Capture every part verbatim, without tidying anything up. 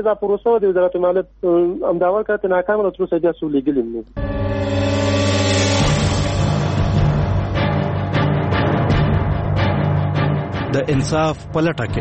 دا پروسه د وزارت مالیات امداول کړه ته ناکامه تر اوسه بیا څو لګلې نه د انصاف پلټه کې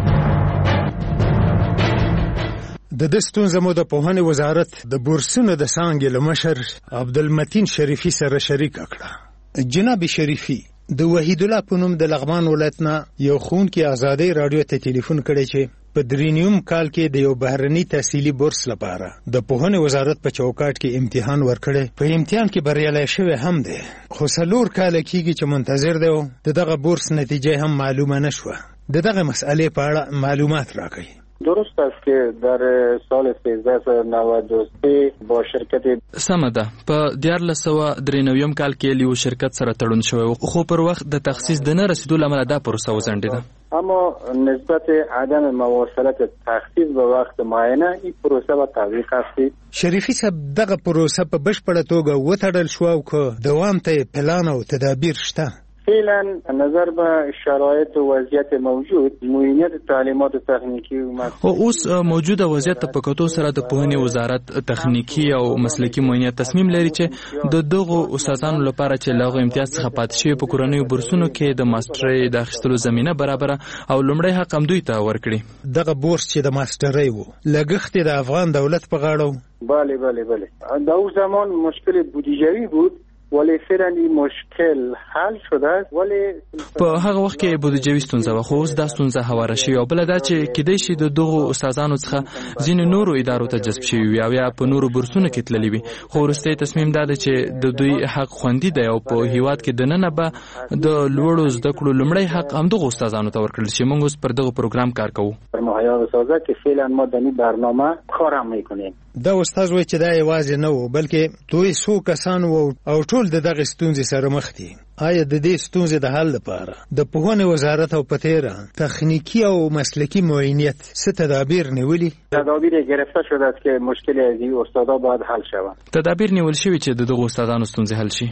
د دستون زمو د پوهنې وزارت د بورسونو د څانګې له مشر عبدالمتین شریفي سره شریک کړه. جناب شریفي د وحید الله په نوم د لغمان ولایت نه یو ښوونکی ازادۍ راډیو ته ټلیفون کړی چې په درینیوم کال کې د یو بهرني تحصیلي بورس لپاره د پوهنې وزارت په چوکاټ کې امتحان ورکړی. په امتحان کې بریالی شوی هم دی، خو څلور کاله کېږي چې منتظر دی او د دغه بورس نتیجه هم معلومه نه شوه. د دغه مسئلې په اړه معلومات راکړئ. درست است که در سال سیزده سوه نود و سه با شرکت سمه ده په دیارلس سوه درې نویم کال کې لیو شرکت سره تړون شوی، خو پر وخت د تخصیص د نه رسیدو له امله دا پروسه وځنډېده. اما نسبت عدم مواصلت تخصیص به وخت معینه این پروسه به تعویق است. شریفي صاحب دغه پروسه په بشپړه توګه وتړل شو او که دوام ته پلان او تدابیر شته؟ فعلا نظر به شرایط و وضعیت موجود معاینت تعلیمات تخنیکی او اوس موجوده وضعیت په کتو سره د پوهنې وزارت تخنیکی او مسلکی معاینت تصمیم لري چې د دغو استادانو لپاره چې لاغو امتیاز څخه پاتې شوی په کورنیو بورسونو کې د ماسترۍ د اخیستلو زمینه برابره او لومړی حق هم دوی ته ورکړي. دغه بورس چې د ماسترۍ و لګښت د افغان دولت په غاړه و. بله بله بله در اون زمان مشکل بودجوی بود ولی فعلا این مشکل حل شده است. ولی په هغه وخت کې بودجوي ستونزه و، خو اوس دا ستونزه هواره شوې او بله دا چې کیدای شي د دغو استادانو څخه ځینې نورو ادارو ته جذب شوي وي او یا په نورو بورسونو کې تللي وي، خو وروستی تصمیم دا دی چې د دوی حق خوندي دی او په هیواد کې دننه به د لوړو زده کړو لومړی حق همدغو استادانو ته ورکړل شي. موږ اوس پر دغه پروګرام کار کوو. مهیا بسازه که فعلا ما در این برنامه کارم میکنیم. دا استاد وایي چې دا یوازې نه و بلکې دوی څو کسان وو او ټول د دغه ستونزې سره مخ دي. آیا د دې ستونزې د حل لپاره د پوهنې وزارت او په تیره تخنیکی او مسلکی معاینت څه تدابیر نیولي؟ تدابیر گرفته شده است که مشکل از این استادا باید حل شود. تدابیر نیول شوي چې د دغو استادانو ستونزې حل شي.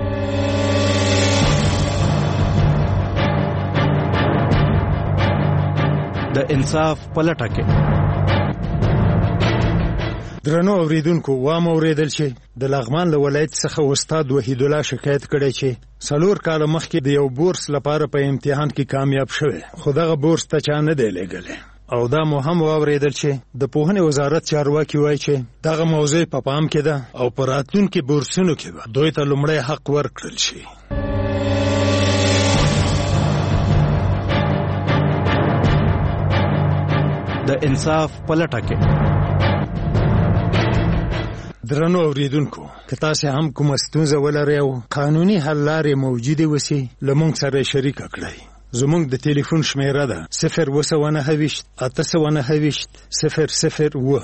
د انصاف پلټه کې درنو اوریدونکو وام اوریدل چې د لغمان له ولایت څخه استاد وحید الله شکایت کړی چې څلور کاله مخکې د یو بورس لپاره په امتحان کې کامیاب شوی، خو دغه بورس ته چا نه دی لېږلی. او دا مو هم واورېدل چې د پوهنې وزارت چارواکي وایي چې دغه موضوع په پام کې ده او په راتلونکي بورسونو کې به دوی ته لومړی حق ورکړل شي. د انصاف پلټه کې درنو اوریدونکو که تاسو هم کومه ستونزه ولرئ او قانوني حل لارې موجودې وسي له موږ سره شریک کړئ. زموږ د ټلیفون شمیره ده صفر اوه سوه نهه ویشت اته سوه نهه ویشت صفر صفر اوه.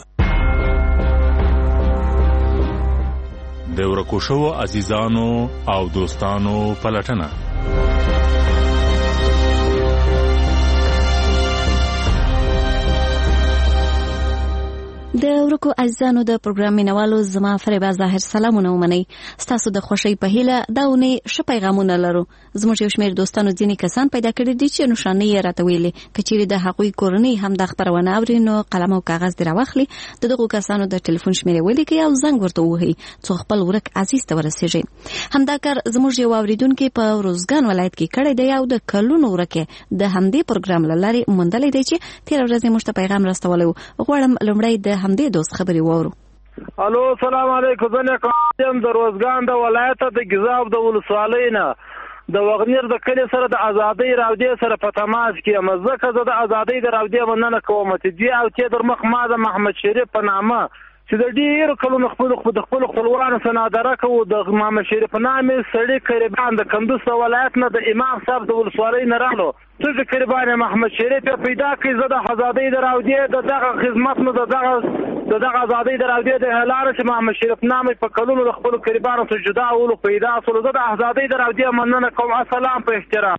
د ورکو شوو عزیزانو او دوستانو پلټنه. د ورکو عزیزانو د پروګرام مینوالو زما فریبا ظاهر سلامونه ومنئ. ستاسو د خوښۍ په هیله دا اونۍ ښه پیغامونه لرو. زموږ یو شمېر دوستانو ځینې کسان پیدا کړي دي چې نښانې یې راته ویلې، که چیرې د هغوی کورنۍ هم دا خپرونه اوري نو قلم او کاغذ دې راواخلي، د دغو کسانو د ټلیفون شمېرې ولیکئ او زنګ ورته ووهئ څو خپل ورک عزیز ته ورسېږئ. همدا کار زموږ یو اورېدونکی په روزګان ولایت کې کړی دی او د کلونو ورکې د همدې پروګرام له لارې موندلی دی چې تېره ورځ یې موږ ته پیغام راستولی و. غواړم لومړی د همدې دوست خبرې واورو. الو سلام علیکم. زه نیکم د روزګان د ولایت د ګیزاب د ولسوالۍ نه د وغنیر د کلي سره د ازادۍ راودې سره په تماس کې یم. ځکه زه د ازادۍ د راودې مننه کوم چې دې او چې در مخ ما د محمد شریف په نامه چې د ډېرو کلونو خپل د خپل خپلوانو څخه نادره کوو د محمد شریف په نامې سړي قریبان د کندوز ولایت نه د امام صاحب د ولسوالۍ نه راغلو. څه چې قریبان محمد شریف پیدا کړي زه د ازادۍ د راودې د دغه خدمت نو د دغه د دغه ازادۍ د راودې د اعلان چې محمد شریف نامې په کلونو د خپل قریبانو څخه جدا اولو پیدا سول. زه د ازادۍ د راودې مننه کوم. السلام په احترام.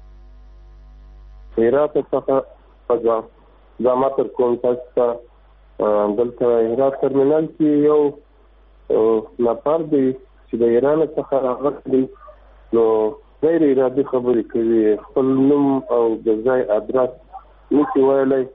هرات څخه فضا زما تر کوم تاسو دلته هرات ترمینل کې یو نفر دی چې د ایران څخه راغلی دی نو غیر ارادي خبرې کوي، خپل نوم او د ځای ادرس نشي ویلی،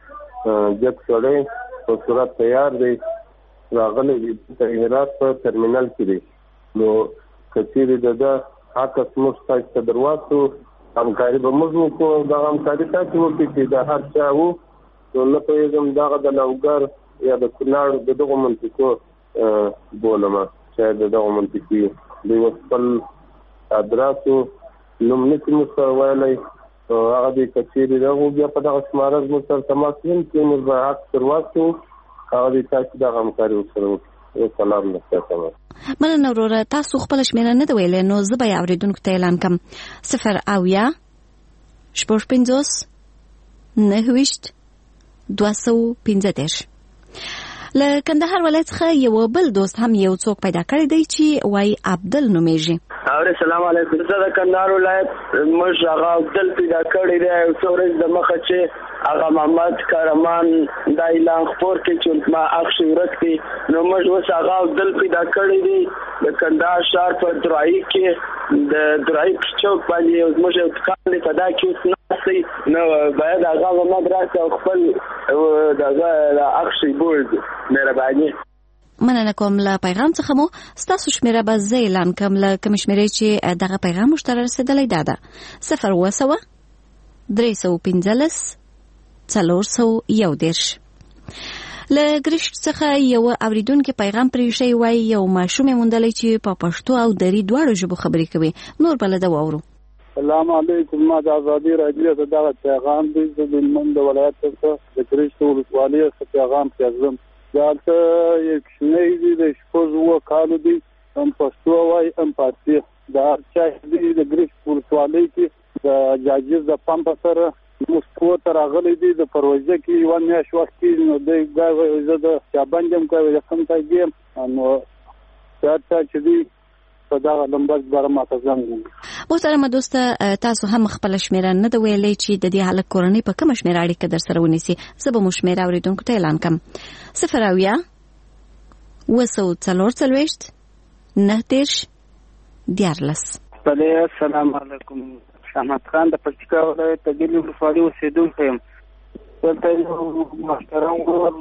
جګ سړی په صورت تیار دی راغلی دی د هرات په ترمینل کې دی. نو که چیرې د ده عکس موږ تاسو ته درواغو همکاري به موږ وکړو، دغه همکاري تاسو وکړئ چې د هر چا وو نو نه پوهېږم دغه د لوګر یا د کونړ د دغو منطقو بولمه شاید د دغو منطقې دوی اوس خپل ادرس و نوم نشي موږ سره ویلی، هغه دی که چیرې دغو بیا په دغه شماره زموږ سره تماس ونیم چې موږ به عکس درواغو هغه دی تاسو دغه همکاري ورسره وکړئ. سلام نشته. مننه وروره، تاسو خپل شمیره نه ده ویلې نو زه به یې اورېدونکو ته اعلان کړم. صفر اویا شپږ پنځوس نهه ویشت دوه سوه پنځه دېرش. له کندهار ولایت څخه یو بل دوست هم یو څوک پیدا کړی دی چې وایي عبدل نومیږي. السلام علیکم، زه د کندهار ولایت موږ هغه عبدل پیدا کړی دی یو څو ورځې د مخه چې هغه محمد کارمان دا اعلان خپور کې چې ما اخشي ورک دی نو موږ اوس هغه عبدل پیدا کړی دی د کندهار ښار په درایي کې د درایي چوک باندې زموږ یو دکان دی په دا کې اوس ناست نو باید هغه محمد راسي او خپل دغه اخشي بولد مهرباني. مننه کوم. له پیغام څخه مو ستاسو شمیره به زه اعلان کړم. له کوم شمیرې چې دغه پیغام موږ ته رسېدلی دا ده صفر اوه سوه درې سوه پنځلس څلور سوه یو دېرش. له ګرشک څخه یو اوریدونکي پیغام پرېښی وایي یو ماشوم یې موندلی چې په پښتو او دري دواړو ژبو خبرې کوي. نور به له ده واورو. السلام علیکم، ما د ازادي راډیو ته دغه پیغام دی. زه د هلمند د ولایت څخه د ګرشک ولسوالۍ څخه پیغام پیغام دلته یو کوچنی دی د شپږ اووه کالو دی، هم پښتو وایي هم فارسي. د هر چا دی د ګرشک ولسوالۍ کې د جاجز د پمپ سره موږ کور ته راغلی دی د پروژه کې یوه میاشت وخت کې نو دی ګای زه د چابند یم کوي د کوم ځای یم نو هر چا چې دی په دغه لمبر باره ماته زنګ ووهي. محترمه دوسته، تاسو هم خپله شمیره نه ده ویلی چې د دې هلک کورنۍ په کومه شمیره اړیکه در سره ونیسي. زه به مو شمیره اورېدونکو ته اعلان کړم. صفر اویا اوه سوه څلور څلوېښت نهه دېرش دیارلس. بلې السلام علیکم، احمد خان د پکتیکا ولایت د ګیلې ولسوالۍ اوسېدونکی یم. دلته یو محترم ورور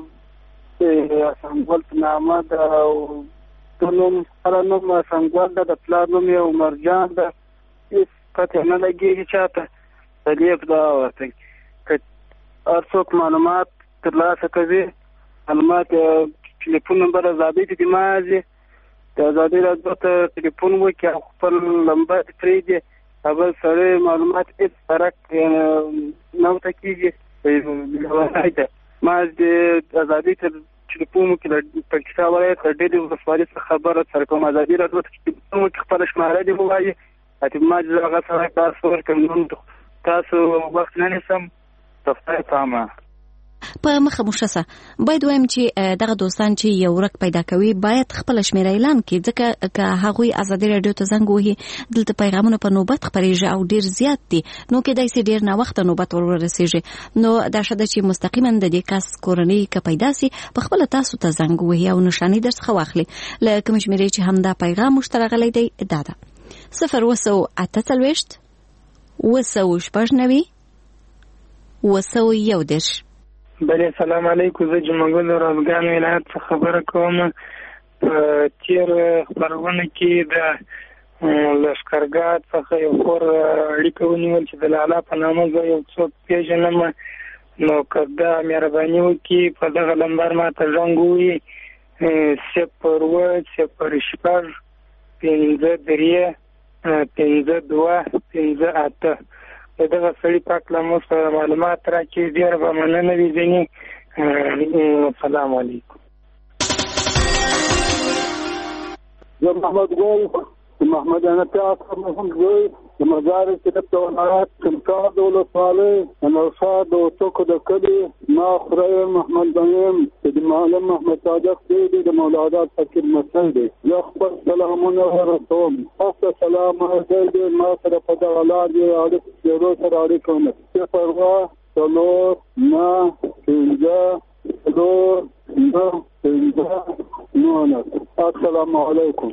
سنګول په نامه ده او د نوم هره نوم سنګول ده، د پلار نوم یې عمرجان ده، هېڅ پته نه لګېږي چاته. د لیک دا ورته که هر څوک معلومات ترلاسه کوي معلومات ټلیفون نمبر ازادۍ ته دې مازي د ازادۍ راډیو ته ټلیفون وکړي او خپل نمبر پرېږدي اول سړی معلومات هېڅ فرق نه ورته کېږي. لېونی ده. ما د ازادۍ ته ټلیفون وکړي د پکتیکا ولایت د ډېرې ولسوالۍ څخه خبره سره کوم ازادۍ راډیو ته ټلیفون وکړي خپله شماره دې ووایي اتې ما چې هغه سړی تاسو ورکړم نوم تاسو وخت نه نیسم د خدای په امان. په مخه مو ښه باید وایم چې دغه دوستان چې یو ورک پیدا کوي باید خپله شمیره اعلان کړي، ځکه که هغوی ازادي راډیو ته زنګ ووهي دلته پیغامونه په نوبت خپرېږي او ډېر زیات دي نو کیدای سي ډېر ناوخته نوبت ور ورسېږي. نو دا ښه ده چې مستقیما د دې کس کورنۍ که پیدا سي په خپله تاسو ته زنګ ووهي او نښاني در څخه واخلي. له کومې شمیرې چې همدا پیغام موږ ته راغلی دی دا ده صفر اوه سوه اته څلوېښت اوه سوه شپږ نوي اوه سوه یو دېرش. بله سلام علیکم، زه جمعګل د روزګان ولایت څخه خبره کوم. په تیر خپرونه کې د لښکرګاه څخه یو خور اړیکه ونیول چې د لالا په نامه زه یو څوک پېژنم، نو که دا مهرباني وکړي په دغه نمبر ماته زنګ ووهي صفر اووه صفر شپږ پنځه درې پنځه دوه پنځه اته. د دغه سړي په هکله مو سره معلومات راکړي ډېره به مننه وي ځینې. السلام علیکم. زه محمد ګل د محمد انتي اکرم هم زوی د مزار شریف د ولایت کمکار د ولسوالۍ د نوشاد د اوڅکو د کلي ما خورۍ محمد بنیم چې د معلم محمد صادق دی د مولانا فقیر مسعود دی. زه خپل سلامونه ورسوم. تاسو سلام علیکم. ما سره په دغه لار دی اړیکې سره اړیکه ونه صفر اووه څلور نهه پنځه څلور نه پنځه نولس. السلام علیکم.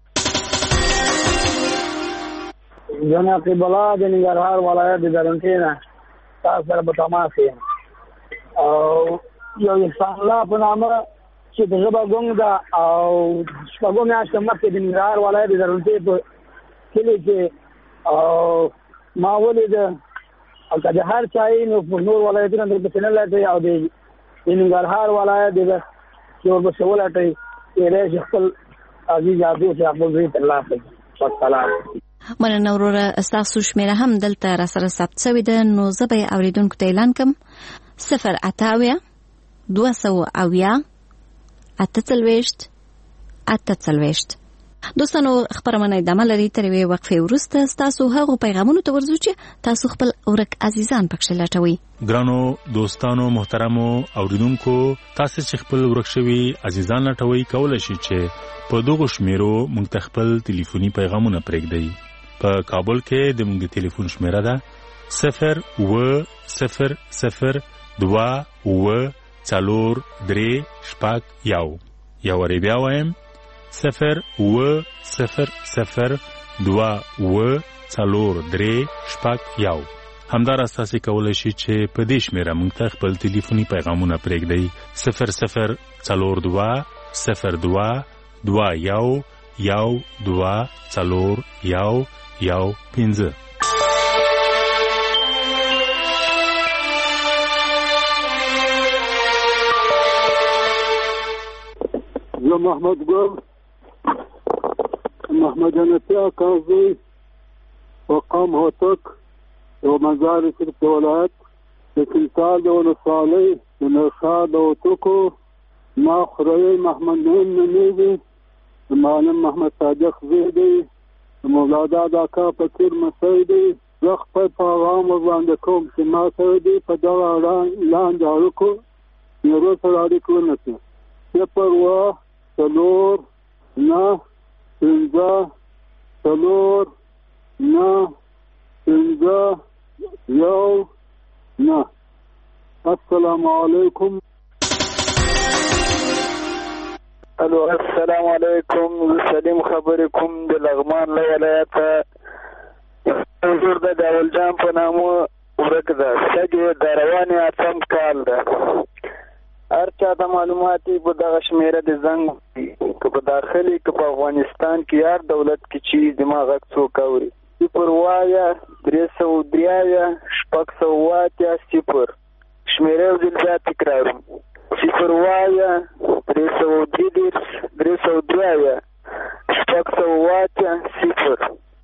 زه نقیب الله د ننګرهار ولایت د درنټې نه تاسو سره په تماس یم او یو انسان الله په نامه چې د ژبه ګونګ ده او شپږو میاشتو مخکې د ننګرهار ولایت د درنټې په کلي کې او ما ولیده او که د هر چا یې نو په نور ولایتونه درپسې نه لټوي او د ننګرهار ولایت د چې ورپسې ولټوي کېدای شي خپل عزیز عبدو چې خپل زوی ترلاسه کړي. والسلام. مننه وروره، ستاسو شمیره هم دلته راسره ثبت شوې ده، نو زه به یې اورېدونکو ته اعلان کړم: صفر اته اویا دوه سوه اویا اته څلوېښت اته څلوېښت. دوستانو، خبرونه ادامه لري. تر یوې وقفې وروسته ستاسو هغو پیغامونو ته ورځو چې تاسو خپل ورک عزیزان پکښې لټوئ. ګرانو دوستانو محترمو اوریدونکو، تاسو چې خپل ورک شوي عزیزان لټوئ، کولی شئ چې په دغو شمیرو موږ ته خپل ټلیفوني پیغامونه پرېږدئ. په کابل کې د موږ د ټلیفون شمیره ده صفر اوه صفر صفر دوه اوه څلور درې شپږ یو. یو وارې بیا وایم: صفر اوه صفر صفر دوه اوه څلور درې شپږ یو. همداراز تاسو کولی شئ چې په دې شمیره موږ ته خپل ټلیفوني پیغامونه پرېږدئ: صفر صفر څلور دوه صفر دوه دوه یو یو دوه څلور یو یو پنځه. زه محمد ګل محمد جنتي اکازي وقام هوتک یو مزار صرف ولایت د کلتال د ولسوالۍ د نرخا د هوتکو ما خوري محمد نعیم نمیږي د معلم محمد صادق زوی دی د مولادا د اکا فقیر مسعود دی. زه خپل پیغام ورباندې کوم چې ما سره دی په دغه لاندې اړیکو یو سره اړیکه ونیسي: صفر اوه څلور نه پنځه څلور نه پنځه یو نه. السلام علیکم. الو السلام علیکم. سلیم خبرې کوم د لغمان له ولایته. حضور د داول جان په نامه ورک ده. سږي د روانې اتم کال ده. هر چا ته معلوماتي په دغه شمیره د زنګ که په داخلي که په افغانستان کې هر دولت کې چې دماغ غږ څوک اوري: صفر وایه درې سوه درې اویا شپږ سوه اتیا صفر. شمیره یو ځل بیا تکراروم: صفر وایه درې سوه درې دېرش درې سوه درې اویا شپږ سوه اتیا صفر.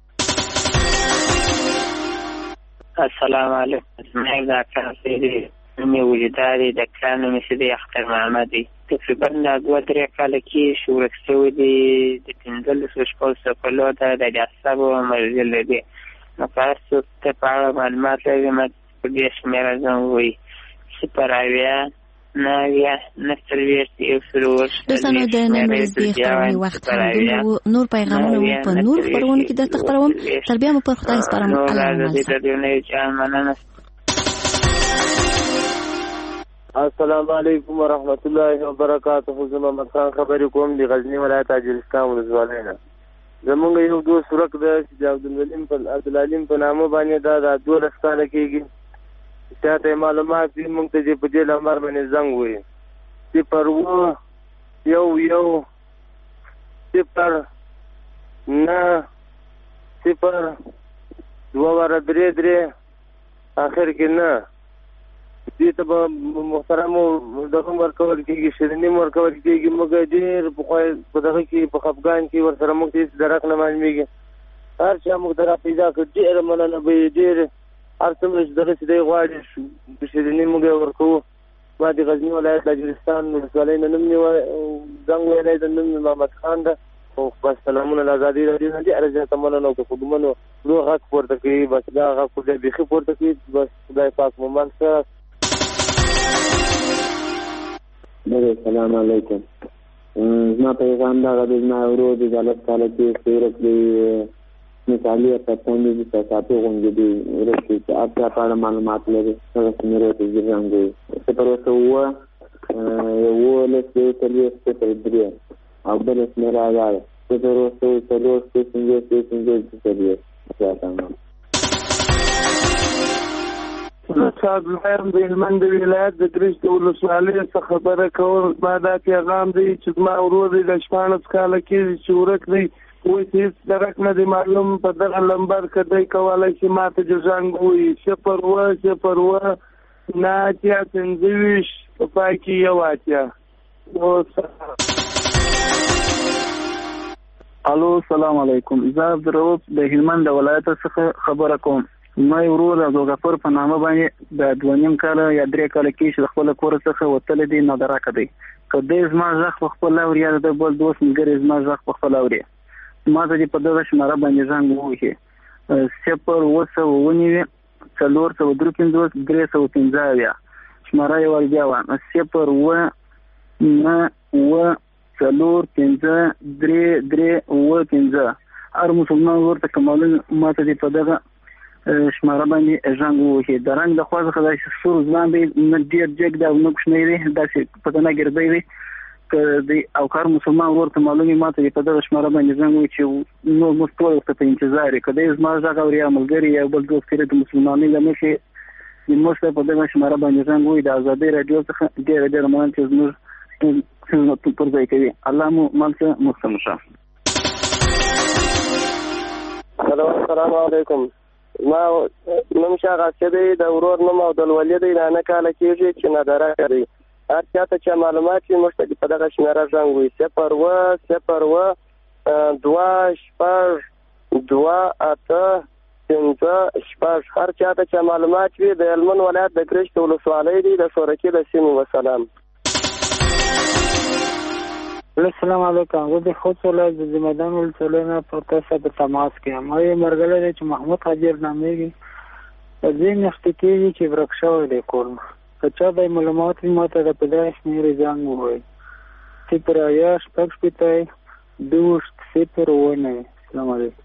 السلام علیکم. زما دا کار دی مې وجداري د کلان مې سیدي اختر محمدي تقریبا دوه درې کاله کې شورک شوی دی د پنځلسو شپږو سکلو ته د اعصابو مرض دی. نو تاسو ته په اړه معلومات لرئ؟ ما په دې شمیره ځان وایي: صفر اویا نه اویا نه څلوېښت یو څلور. دوستانو، د نن ورځې د خپرونې وخت همدومره. نور پیغامونه مو په نور خپرونو کې درته خپروم. تر بیا مو پر خدای سپارم. السلام علیکم ورحمت الله وبرکاته. زه محمد خان خبرې کوم د غزنی ولایت اجرستان ولسوالۍ نه. زمونږ یو دوست ورک ده چې د عبدالعلیم په عبدالعلیم په نامه باندې دا د دولس کاله کېږي. چاته معلومات دي موږ ته چې په دې نمبر باندې زنګ ووهي: صفر اوه یو یو صفر نه صفر دوه واره درې درې آخر کې نه. دې ته به محترمو دغه ورکول کېږي، شیریني ورکول کېږي. موږ ډېر پخوا په دغه کې په خفګان کې ورسره موږ ته هېڅ درک نه معلومېږي. هر چا موږ ته را پیدا کړ، ډېره مننه به یې ډېر هر څومره چې دغه چې دی غواړي شیریني موږ یې ورکوو. ما د غزني ولایت اجرستان ولسوالۍ نه نوم مې زنګ ویلی ده، نوم مې محمد خان ده. او بس سلامونه له ازادۍ راډیو نه ډېره زیاته مننه. او که په ګومنو لوی غږ پورته کوي، بس دا غږ خو بیا بیخي پورته کوي. بس خدای پاک مو منځ ښه. السلام علیکم. زما پیغام دغه دی: زما ورور د جالب کاله کې سیرک دی مثالي افغانستان دي په تاسو غونډې دي ورته چې اته په اړه معلومات لري. هغه څنګه ته ځانګړي صفر اوه یولس یو څلوېښت صفر درې او بله شمېره دا ده صفر اوه سوه څلور شپږ پنځوس یو پنځوس دوه څلوېښت. نصاب لایم د هلمند ولایت د کرشت ولسوالۍ څخه خبره کوم. ما دا پیغام دی چې زما ورور دی د شپاړس کاله کېږي چې ورک دی، اوس هېڅ درک نه دی معلوم. په دغه لمبر که دی کولی شي ما ته جزنګ ووایي صفر اوه صفر اوه نهه اتیا پنځه ویشت په پای کې یو اتیا. الو السلام علیکم. زه عبدالرؤف د هلمند ولایت څخه خبره کوم. ما یو ورور د غفور په نامه باندې د دوه نیم کاله یا درې کاله کې چې د خپل کور څخه وتلی دی نادرکه دی. که دی زما غږ په خپل اوري یا د بل دوست ملګري زما غږ په خپل اوري، ما ته دې په دغه شماره باندې زنګ ووهي صفر اوه سوه اوه نوي څلور سوه درې پنځوس درې سوه پنځه اویا. شماره یې ور بیا وه صفر اوه نهه اوه څلور پنځه درې درې اوه پنځه. هر مسلمان ورته که معلوم ما ته دې په دغه شماره باندې زنګ ووهي. د رنګ د خوا څخه داسې سور ځوان دی، نه ډېر جګ دی او نه کوچنی دی، داسې په تنه ګردی دی. که دی او که هر مسلمان ورته معلوم ما ته دې په دغه شماره باندې زنګ ووهي چې نور موږ ټول ورته په انتظار یو. که دی زما غږ اوري یا ملګري یا بل دوست کړي د مسلمانۍ له مخې موږ ته په دغه شماره باندې زنګ ووهي. د ازادۍ راډیو څخه ډېره ډېره مننه چې زموږ خدمت پر ځای کوي. الله مو مل څه مستم شه. السلام علیکم. ما نوم شاه غاسي دی، د ورور نوم عبدالولي دی، نهه کاله کېږي چې نادرکه دی. هر چا ته چې معلومات وي موږ ته په دغه شمېره زنګ ووهي صفر اوه صفر اوه دوه شپږ دوه اته پنځه شپږ. هر چا ته چې معلومات وي د هلمند ولایت د کرشت ولسوالۍ دی، د شورکي د سیمې. وسلام. السلام علیکم. زه د خوست ولایت د زمیدان ولسوالۍ نه په تاسو په تماس کې یم. ما یې ملګری دی چې محمود حاجر نامېږي. په دې میاشتې کېږي چې ورک شوی دی کور مه. که چا به معلومات وي ما ته د په دغه شمېرې زنګ ووایي صفر اویا شپږ شپېته دوه صفر اوه نوي. السلام علیکم.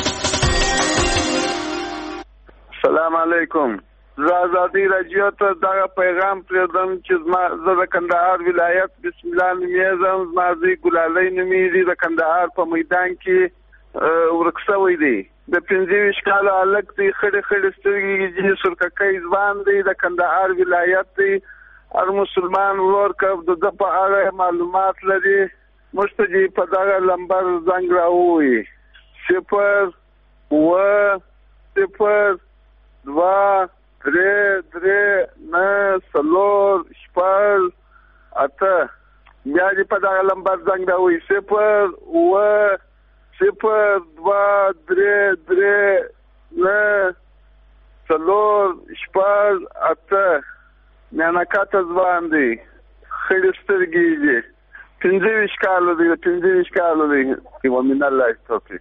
السلام علیکم. زه ازادۍ راډیو ته دغه پیغام پرېږدم چې زه د کندهار ولایت بسم الله نومیږم. زما زوی ګلالۍ نومیږي، د کندهار په میدان کې ورک شوی دی. د پنځه ویشت کاله هلک دی، خړې خړې سترګې دي، سرککی ځوان دی، د کندهار ولایت دی. هر مسلمان ورور که د ده په اړه معلومات لري موږ ته دې په دغه لمبر زنګ راووایي صفر اوه صفر دوه درې درې نهه څلور شپږ اته. بیا دې په دغه لمبر زنګ راووایي صفر اوه صفر دوه درې درې نهه څلور شپږ اته. میانکاته ځوان دی، خړې سترګې دي، پنځه ویشت کاله دی، پنځه ویشت کاله دی. ومن الله توفیق.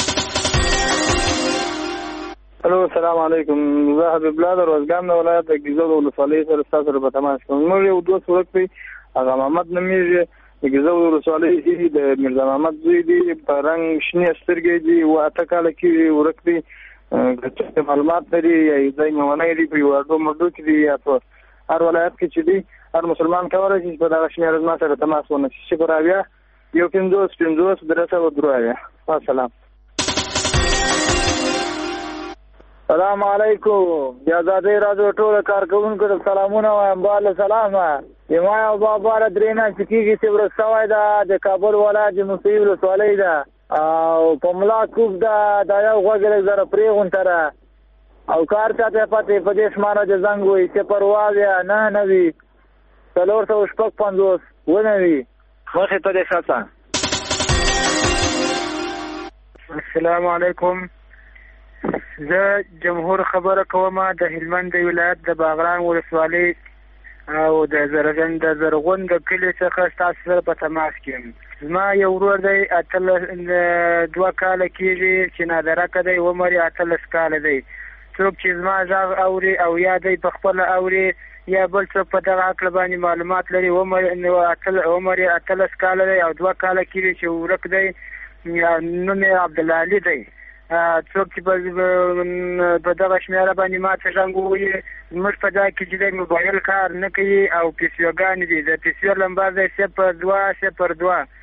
الو السلام علیکم. زه حبیب الله د روزګان د ولایت د ګیزو د ولسوالۍ سره ستاسو سره په تماس کې یم. موږ یو دوست ورک دی، هغه محمد نومیږي، د ګیزو د ولسوالۍ د میرزا محمد زوی دی، په رنګ شنې سترګې دي، اوه اته کاله کېږي ورک دی. که معلومات لري یا یو ځای مېلمانه دی په یو اردو مردو کې دی یا په هر ولایت کې چې دی، هر مسلمان کولی شي چې په دغه شمېره زما سره تماس ونیسي صفر اویا یو پنځوس پنځوس درې سوه درې اویا. السلام. سلام علیکم. د ازادۍ راډیو ټولو کارکوونکو ته سلامونه وایم. باله سلامه. زما یو بابا له درې میاشتې کېږي چې ورک شوی ده، د کابل ولایت د موسهي ولسوالۍ ده او په ملا کوږ ده. دا یو غوږ یې لږ زره پرېغونته ده او کار چاته پاتې په دې شماره د زنګ وایي صفر اوه اویا نهه نوي څلور سوه شپږ پنځوس اوه نوي. مخې ته دې ښه. السلام علیکم. زه جمهور خبره کوم د هلمند د ولایت د باغران ولسوالۍ او د زرغون د زرغون د کلي څخه ستاسو سره په تماس کې یم. زما یو ورور دی، اتلس دوه کاله کېږي چې نادرکه دی، عمر یې اتلس کاله دی. څوک چې زما غږ اوري او یا دی په خپله اوري یا بل څوک په دغه هکله باندې معلومات لري، عمر یې اتلس کاله دی او دوه کاله کېږي چې ورک دی. نوم یې عبدالعلي دی. څوک چې په دغه شمیره باندې ما څه ږغ ووایي زموږ په ځای کې چې دی موبایل کار نه کوي او پیسیوګانې دي د پیسیو نمبر دی صفر دوه صفر دوه